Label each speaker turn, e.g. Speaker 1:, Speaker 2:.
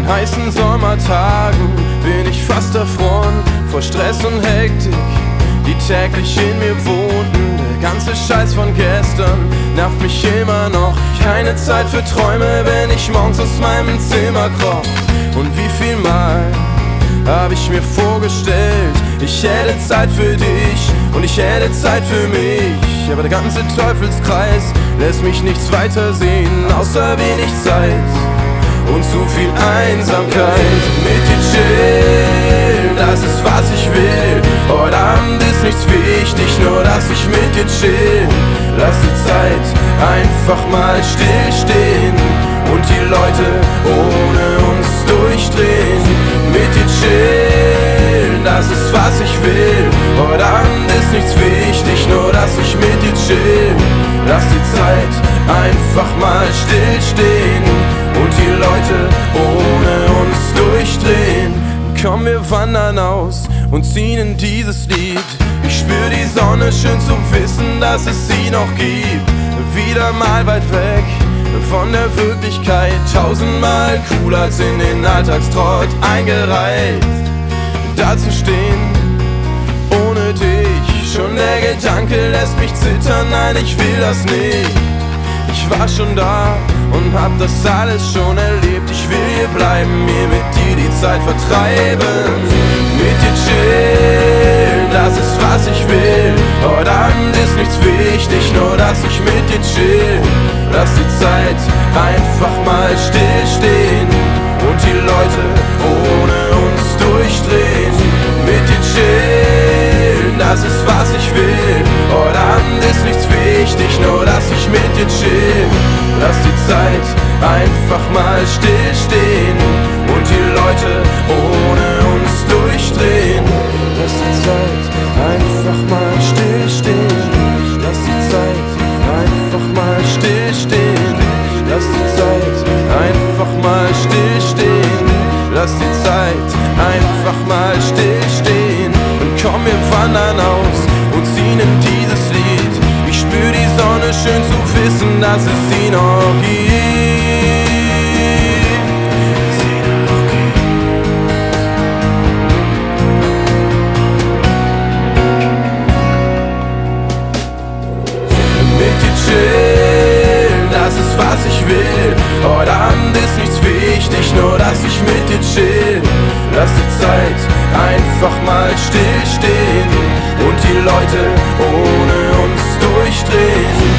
Speaker 1: An heißen Sommertagen bin ich fast erfroren vor Stress und Hektik, die täglich in mir wohnten. Der ganze Scheiß von gestern nervt mich immer noch. Keine Zeit für Träume, wenn ich morgens aus meinem Zimmer kroch. Und wie viel Mal hab ich mir vorgestellt, ich hätte Zeit für dich und ich hätte Zeit für mich. Aber der ganze Teufelskreis lässt mich nichts weiter sehen, außer wenig Zeit und zu viel Einsamkeit. Mit dir chillen, das ist was ich will. Heute Abend ist nichts wichtig, nur dass ich mit dir chill. Lass die Zeit einfach mal stillstehen und die Leute ohne uns durchdrehen. Mit dir chillen, das ist was ich will. Heute Abend ist nichts wichtig, nur dass ich mit dir chill. Lass die Zeit einfach mal stillstehen und die Leute ohne uns durchdrehen. Komm, wir wandern aus und ziehen in dieses Lied. Ich spür die Sonne, schön zu wissen, dass es sie noch gibt. Wieder mal weit weg von der Wirklichkeit, tausendmal cooler als in den Alltagstrott eingereiht. Da zu stehen, ohne dich, schon der Gedanke lässt mich zittern, nein, ich will das nicht. Ich war schon da und hab das alles schon erlebt. Ich will hier bleiben, mir mit dir die Zeit vertreiben. Mit dir chillen, das ist was ich will. Heute Abend ist nichts wichtig, nur dass ich mit dir chill. Lass die Zeit einfach mal stillstehen und die Leute ohne uns durchdrehen. Mit dir chillen, das ist was ich will. Heute Abend ist nichts wichtig, nur dass ich mit dir chill. Lass die Zeit einfach mal stillstehen und die Leute ohne uns durchdrehen. Lass die Zeit einfach mal stillstehen. Lass die Zeit einfach mal stillstehen. Lass die Zeit einfach mal stillstehen. Lass die Zeit einfach mal stillstehen. Und komm, wir wandern aus und ziehen in dieses Lied. Ich spür die Sonne, schön zu wissen, dass es sie noch gibt. Mit dir chillen, das ist was ich will. Heute Abend ist nichts wichtig, nur dass ich mit dir chill. Lass die Zeit einfach mal stillstehen und die Leute ohne uns durchdrehen.